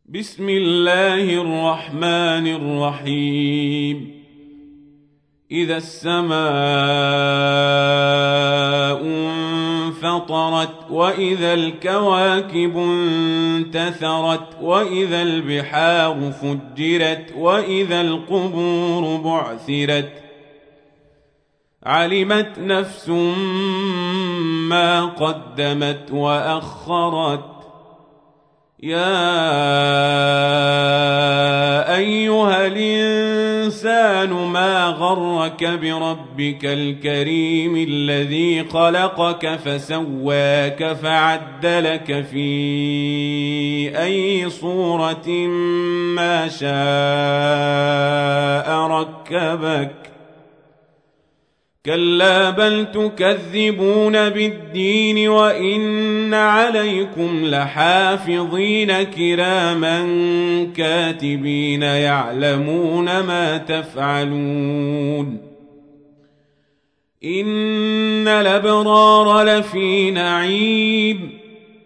بسم الله الرحمن الرحيم. إذا السماء انفطرت وإذا الكواكب انتثرت وإذا البحار فجرت وإذا القبور بعثرت علمت نفس ما قدمت وأخرت. يا أيها الإنسان ما غرك بربك الكريم الذي خلقك فسواك فعدلك في أي صورة ما شاء ركبك. كلا بل تكذبون بالدين وإن عليكم لحافظين كراما كاتبين يعلمون ما تفعلون. إن الأبرار لفي نعيم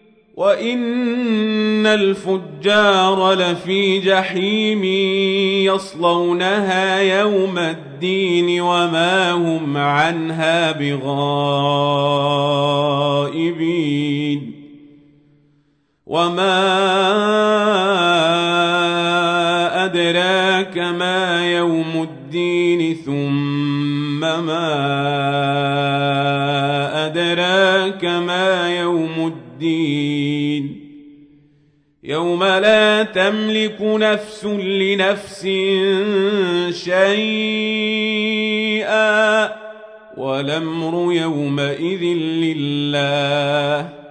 وإن الفجار لفي جحيم يصلونها يوم الدين وما هم عنها بغائبين. وما أدراك ما يوم الدين ثم ما أدراك ما يوم الدين. يوم لا تملك نفس لنفس شيئا والأمر يومئذ لله.